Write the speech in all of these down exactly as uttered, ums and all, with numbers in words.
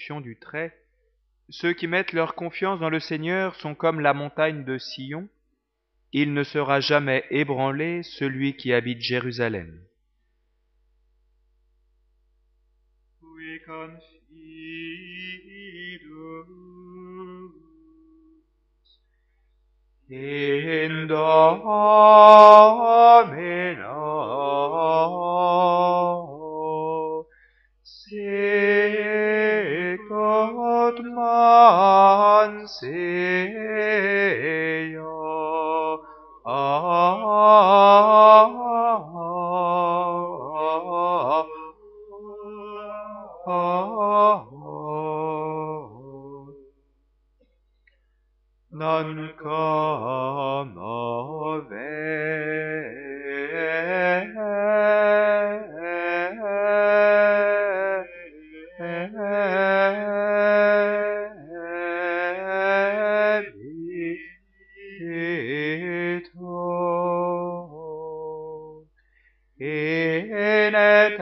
traduction du trait, ceux qui mettent leur confiance dans le Seigneur sont comme la montagne de Sion. Il ne sera jamais ébranlé celui qui habite Jérusalem. Qui confidus in Domino sicut mansio non commovebito in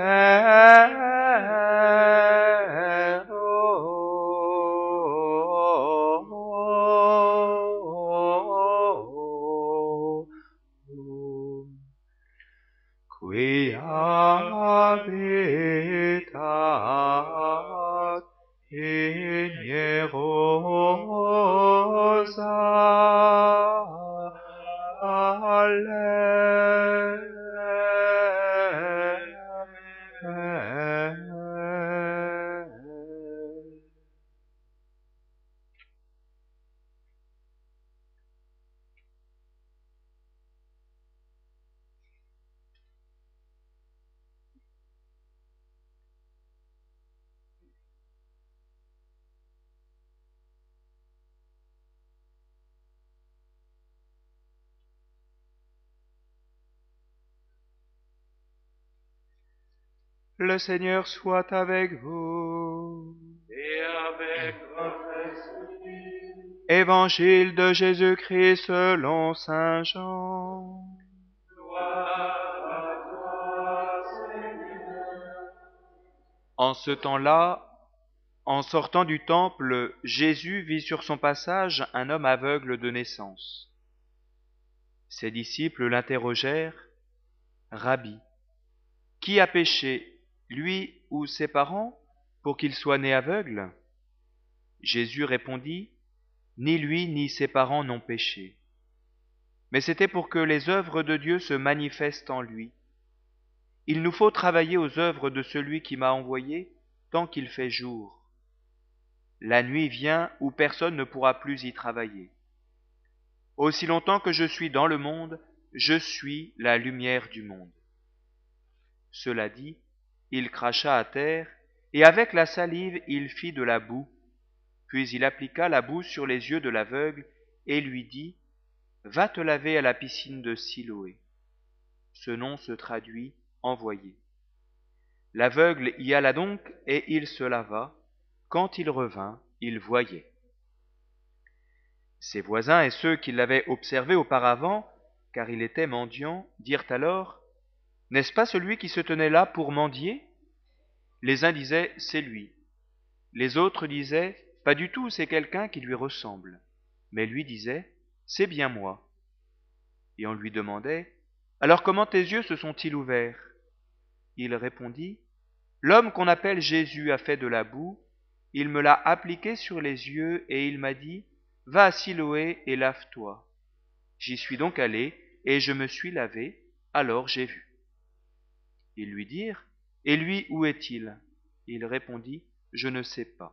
aeterno qui habitat in Jerusalem. Le Seigneur soit avec vous. Et avec votre esprit. Évangile de Jésus-Christ selon saint Jean. Gloire à toi, Seigneur. En ce temps-là, en sortant du temple, Jésus vit sur son passage un homme aveugle de naissance. Ses disciples l'interrogèrent, « Rabbi, qui a péché, lui ou ses parents, pour qu'il soit né aveugle ?» Jésus répondit, « Ni lui ni ses parents n'ont péché, mais c'était pour que les œuvres de Dieu se manifestent en lui. Il nous faut travailler aux œuvres de celui qui m'a envoyé tant qu'il fait jour. La nuit vient où personne ne pourra plus y travailler. Aussi longtemps que je suis dans le monde, je suis la lumière du monde. » Cela dit, il cracha à terre, et avec la salive il fit de la boue. Puis il appliqua la boue sur les yeux de l'aveugle et lui dit, « Va te laver à la piscine de Siloé. » Ce nom se traduit « envoyé ». L'aveugle y alla donc et il se lava. Quand il revint, il voyait. Ses voisins et ceux qui l'avaient observé auparavant, car il était mendiant, dirent alors, « N'est-ce pas celui qui se tenait là pour mendier ?» Les uns disaient, « C'est lui. » Les autres disaient, « Pas du tout, c'est quelqu'un qui lui ressemble. » Mais lui disait, « C'est bien moi. » Et on lui demandait, « Alors comment tes yeux se sont-ils ouverts ?» Il répondit, « L'homme qu'on appelle Jésus a fait de la boue, il me l'a appliqué sur les yeux et il m'a dit, « Va à Siloé et lave-toi. » J'y suis donc allé et je me suis lavé, alors j'ai vu. Ils lui dirent, « Et lui, où est-il » Il répondit, « Je ne sais pas. »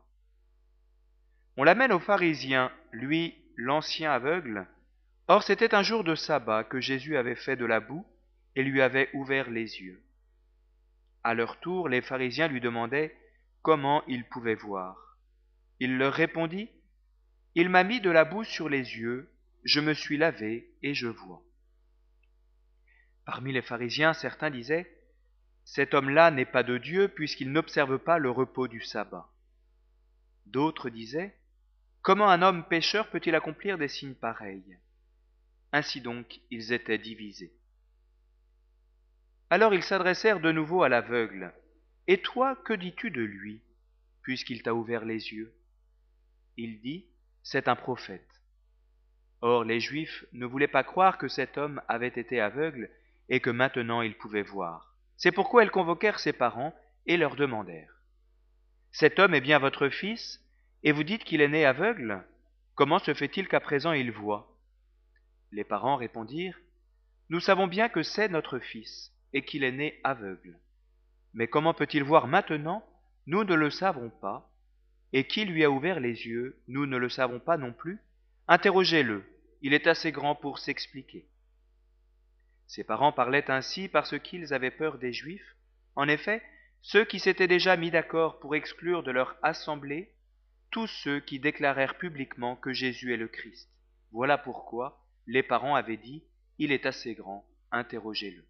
On l'amène aux pharisiens, lui, l'ancien aveugle. Or c'était un jour de sabbat que Jésus avait fait de la boue et lui avait ouvert les yeux. À leur tour, les pharisiens lui demandaient comment il pouvait voir. Il leur répondit, « Il m'a mis de la boue sur les yeux, je me suis lavé et je vois. » Parmi les pharisiens, certains disaient, « Cet homme-là n'est pas de Dieu puisqu'il n'observe pas le repos du sabbat. » D'autres disaient, « Comment un homme pécheur peut-il accomplir des signes pareils ?» Ainsi donc, ils étaient divisés. Alors ils s'adressèrent de nouveau à l'aveugle. « Et toi, que dis-tu de lui » puisqu'il t'a ouvert les yeux. Il dit, c'est un prophète. Or les Juifs ne voulaient pas croire que cet homme avait été aveugle et que maintenant il pouvait voir. C'est pourquoi ils convoquèrent ses parents et leur demandèrent, cet homme est bien votre fils, et vous dites qu'il est né aveugle? Comment se fait-il qu'à présent il voit? Les parents répondirent, nous savons bien que c'est notre fils, et qu'il est né aveugle. Mais comment peut-il voir maintenant? Nous ne le savons pas. Et qui lui a ouvert les yeux? Nous ne le savons pas non plus. Interrogez-le, il est assez grand pour s'expliquer. Ses parents parlaient ainsi parce qu'ils avaient peur des Juifs. En effet, ceux qui s'étaient déjà mis d'accord pour exclure de leur assemblée tous ceux qui déclarèrent publiquement que Jésus est le Christ. Voilà pourquoi les parents avaient dit, il est assez grand, interrogez-le.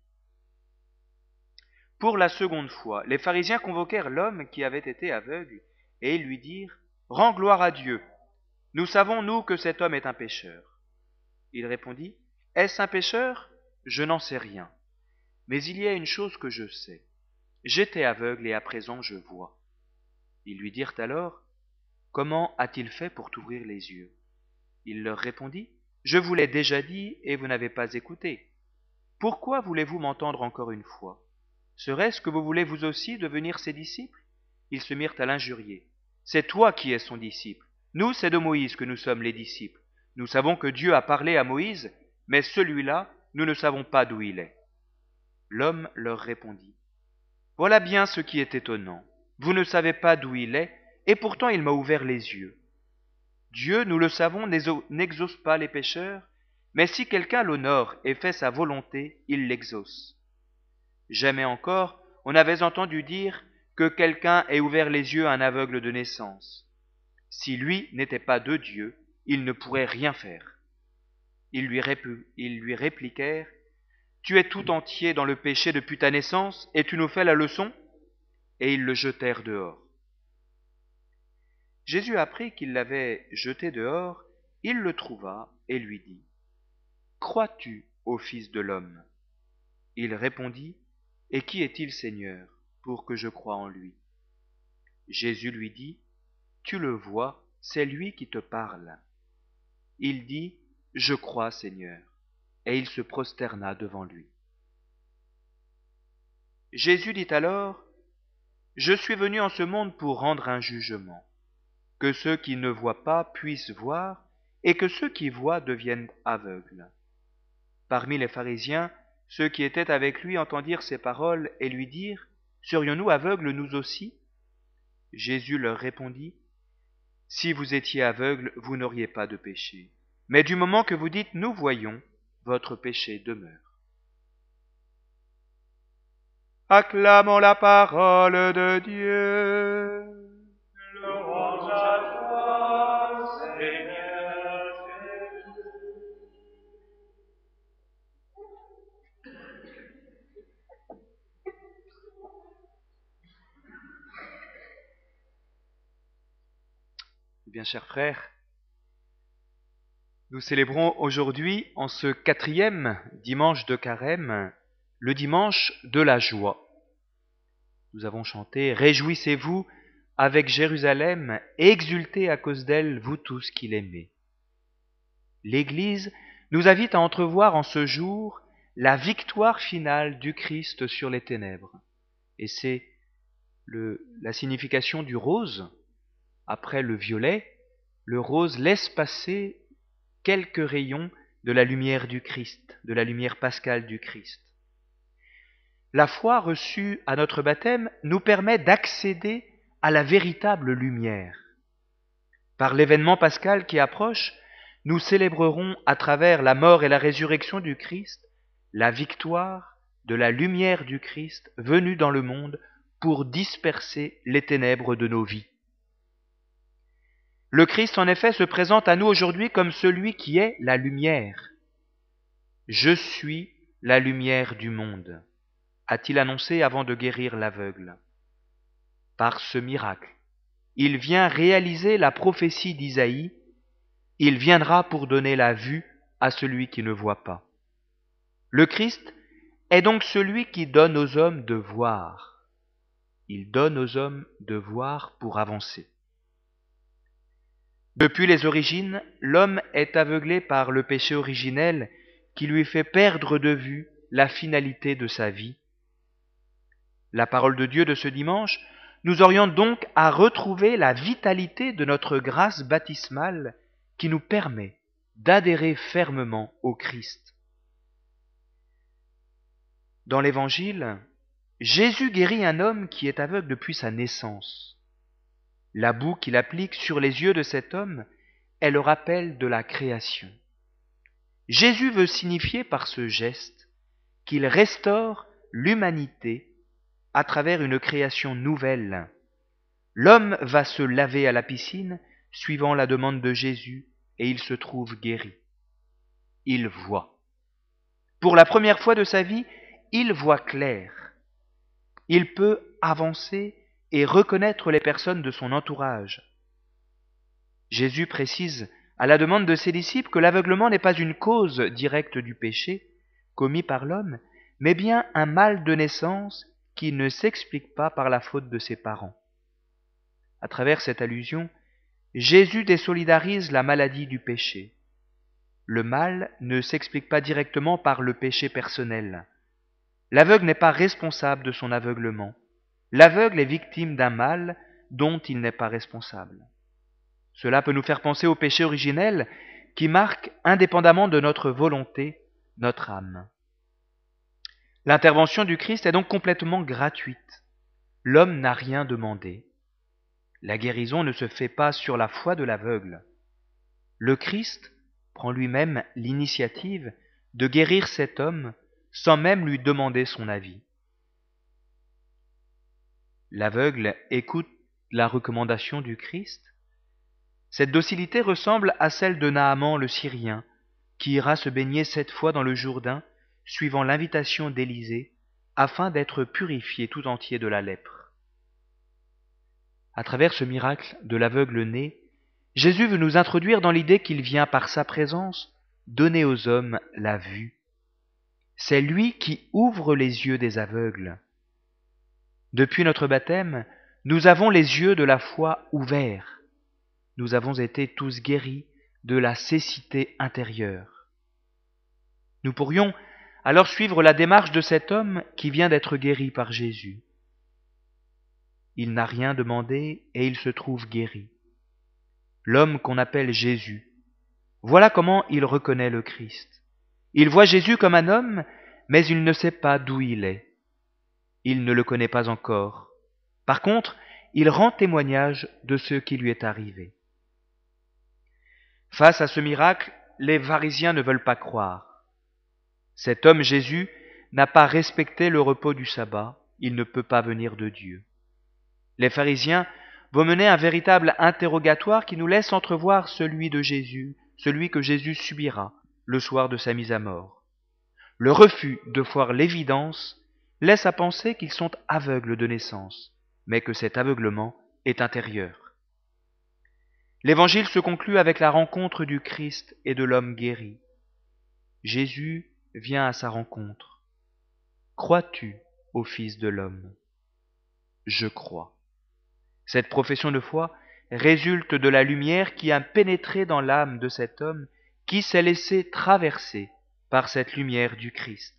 Pour la seconde fois, les pharisiens convoquèrent l'homme qui avait été aveugle et ils lui dirent, rends gloire à Dieu. Nous savons, nous, que cet homme est un pécheur. Il répondit, est-ce un pécheur? Je n'en sais rien. Mais il y a une chose que je sais. J'étais aveugle et à présent je vois. Ils lui dirent alors, comment a-t-il fait pour t'ouvrir les yeux? Il leur répondit, je vous l'ai déjà dit et vous n'avez pas écouté. Pourquoi voulez-vous m'entendre encore une fois? Serait-ce que vous voulez vous aussi devenir ses disciples? Ils se mirent à l'injurier. C'est toi qui es son disciple. Nous, c'est de Moïse que nous sommes les disciples. Nous savons que Dieu a parlé à Moïse, mais celui-là, nous ne savons pas d'où il est. L'homme leur répondit, voilà bien ce qui est étonnant. Vous ne savez pas d'où il est, et pourtant il m'a ouvert les yeux. Dieu, nous le savons, n'exauce pas les pécheurs, mais si quelqu'un l'honore et fait sa volonté, il l'exauce. Jamais encore on n'avait entendu dire que quelqu'un ait ouvert les yeux à un aveugle de naissance. Si lui n'était pas de Dieu, il ne pourrait rien faire. Ils lui, répl- ils lui répliquèrent, tu es tout entier dans le péché depuis ta naissance, et tu nous fais la leçon? Et ils le jetèrent dehors. Jésus apprit qu'il l'avait jeté dehors, il le trouva et lui dit, crois-tu au Fils de l'homme? Il répondit, et qui est-il, Seigneur, pour que je croie en lui? Jésus lui dit, tu le vois, c'est lui qui te parle. Il dit, je crois, Seigneur, et il se prosterna devant lui. Jésus dit alors, je suis venu en ce monde pour rendre un jugement, que ceux qui ne voient pas puissent voir, et que ceux qui voient deviennent aveugles. Parmi les pharisiens, ceux qui étaient avec lui entendirent ces paroles et lui dirent, serions-nous aveugles nous aussi? Jésus leur répondit, si vous étiez aveugles, vous n'auriez pas de péché. Mais du moment que vous dites, nous voyons, votre péché demeure. Acclamons la parole de Dieu. Louange à toi, Seigneur Jésus. Bien, chers frères, nous célébrons aujourd'hui, en ce quatrième dimanche de Carême, le dimanche de la joie. Nous avons chanté « Réjouissez-vous avec Jérusalem et exultez à cause d'elle, vous tous qui l'aimez ». L'Église nous invite à entrevoir en ce jour la victoire finale du Christ sur les ténèbres. Et c'est le, la signification du rose. Après le violet, le rose laisse passer quelques rayons de la lumière du Christ, de la lumière pascale du Christ. La foi reçue à notre baptême nous permet d'accéder à la véritable lumière. Par l'événement pascal qui approche, nous célébrerons à travers la mort et la résurrection du Christ la victoire de la lumière du Christ venue dans le monde pour disperser les ténèbres de nos vies. Le Christ, en effet, se présente à nous aujourd'hui comme celui qui est la lumière. « Je suis la lumière du monde », a-t-il annoncé avant de guérir l'aveugle. Par ce miracle, il vient réaliser la prophétie d'Isaïe, il viendra pour donner la vue à celui qui ne voit pas. Le Christ est donc celui qui donne aux hommes de voir. il donne aux hommes de voir pour avancer. Depuis les origines, l'homme est aveuglé par le péché originel qui lui fait perdre de vue la finalité de sa vie. La parole de Dieu de ce dimanche nous oriente donc à retrouver la vitalité de notre grâce baptismale qui nous permet d'adhérer fermement au Christ. Dans l'Évangile, Jésus guérit un homme qui est aveugle depuis sa naissance. La boue qu'il applique sur les yeux de cet homme est le rappel de la création. Jésus veut signifier par ce geste qu'il restaure l'humanité à travers une création nouvelle. L'homme va se laver à la piscine suivant la demande de Jésus et il se trouve guéri. Il voit. Pour la première fois de sa vie, il voit clair. Il peut avancer et reconnaître les personnes de son entourage. Jésus précise à la demande de ses disciples que l'aveuglement n'est pas une cause directe du péché commis par l'homme, mais bien un mal de naissance qui ne s'explique pas par la faute de ses parents. À travers cette allusion, Jésus désolidarise la maladie du péché. Le mal ne s'explique pas directement par le péché personnel. L'aveugle n'est pas responsable de son aveuglement. L'aveugle est victime d'un mal dont il n'est pas responsable. Cela peut nous faire penser au péché originel qui marque, indépendamment de notre volonté, notre âme. L'intervention du Christ est donc complètement gratuite. L'homme n'a rien demandé. La guérison ne se fait pas sur la foi de l'aveugle. Le Christ prend lui-même l'initiative de guérir cet homme sans même lui demander son avis. L'aveugle écoute la recommandation du Christ. Cette docilité ressemble à celle de Naaman le Syrien, qui ira se baigner sept fois dans le Jourdain, suivant l'invitation d'Élisée, afin d'être purifié tout entier de la lèpre. À travers ce miracle de l'aveugle né, Jésus veut nous introduire dans l'idée qu'il vient par sa présence donner aux hommes la vue. C'est lui qui ouvre les yeux des aveugles. Depuis notre baptême, nous avons les yeux de la foi ouverts. Nous avons été tous guéris de la cécité intérieure. Nous pourrions alors suivre la démarche de cet homme qui vient d'être guéri par Jésus. Il n'a rien demandé et il se trouve guéri. L'homme qu'on appelle Jésus, voilà comment il reconnaît le Christ. Il voit Jésus comme un homme, mais il ne sait pas d'où il est. Il ne le connaît pas encore. Par contre, il rend témoignage de ce qui lui est arrivé. Face à ce miracle, les pharisiens ne veulent pas croire. Cet homme Jésus n'a pas respecté le repos du sabbat, il ne peut pas venir de Dieu. Les pharisiens vont mener un véritable interrogatoire qui nous laisse entrevoir celui de Jésus, celui que Jésus subira le soir de sa mise à mort. Le refus de voir l'évidence laisse à penser qu'ils sont aveugles de naissance, mais que cet aveuglement est intérieur. L'Évangile se conclut avec la rencontre du Christ et de l'homme guéri. Jésus vient à sa rencontre. Crois-tu au Fils de l'homme ? Je crois. Cette profession de foi résulte de la lumière qui a pénétré dans l'âme de cet homme qui s'est laissé traverser par cette lumière du Christ.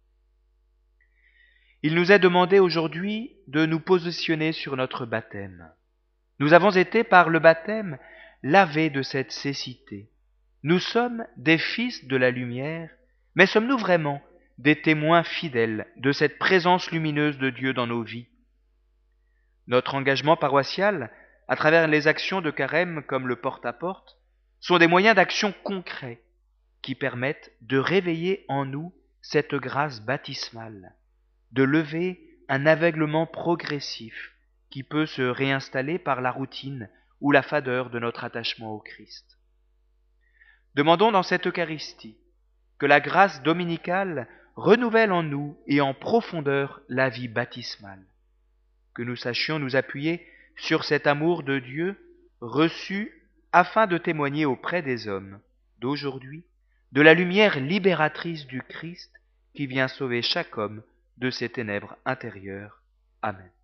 Il nous est demandé aujourd'hui de nous positionner sur notre baptême. Nous avons été par le baptême lavés de cette cécité. Nous sommes des fils de la lumière, mais sommes-nous vraiment des témoins fidèles de cette présence lumineuse de Dieu dans nos vies ? Notre engagement paroissial, à travers les actions de carême comme le porte-à-porte, sont des moyens d'action concrets qui permettent de réveiller en nous cette grâce baptismale, de lever un aveuglement progressif qui peut se réinstaller par la routine ou la fadeur de notre attachement au Christ. Demandons dans cette Eucharistie que la grâce dominicale renouvelle en nous et en profondeur la vie baptismale, que nous sachions nous appuyer sur cet amour de Dieu reçu afin de témoigner auprès des hommes d'aujourd'hui de la lumière libératrice du Christ qui vient sauver chaque homme de ses ténèbres intérieures. Amen.